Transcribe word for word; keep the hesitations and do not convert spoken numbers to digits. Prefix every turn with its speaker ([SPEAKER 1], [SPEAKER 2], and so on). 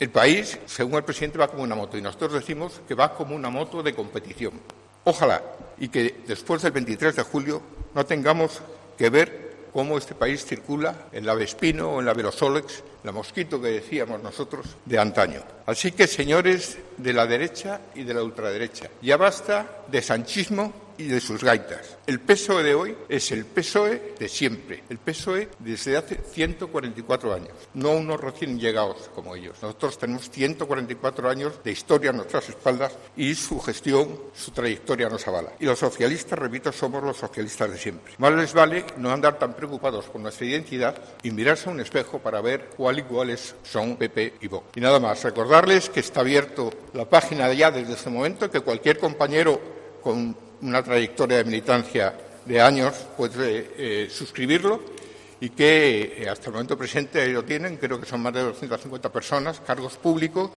[SPEAKER 1] El país, según el presidente, va como una moto y nosotros decimos que va como una moto de competición. Ojalá y que después del veintitrés de julio no tengamos que ver cómo este país circula en la Vespino o en la Velosolex, la Mosquito que decíamos nosotros de antaño. Así que, señores de la derecha y de la ultraderecha, ya basta de sanchismo y de sus gaitas. El P S O E de hoy es el P S O E de siempre, el P S O E desde hace ciento cuarenta y cuatro años, no unos recién llegados como ellos. Nosotros tenemos ciento cuarenta y cuatro años de historia a nuestras espaldas y su gestión, su trayectoria nos avala. Y los socialistas, repito, somos los socialistas de siempre. Más les vale no andar tan preocupados por nuestra identidad y mirarse a un espejo para ver cuál y cuáles son P P y Vox. Y nada más, recordarles que está abierto la página ya desde este momento, que cualquier compañero con una trayectoria de militancia de años puede eh, suscribirlo y que eh, hasta el momento presente lo tienen, creo que son más de doscientas cincuenta personas, cargos públicos.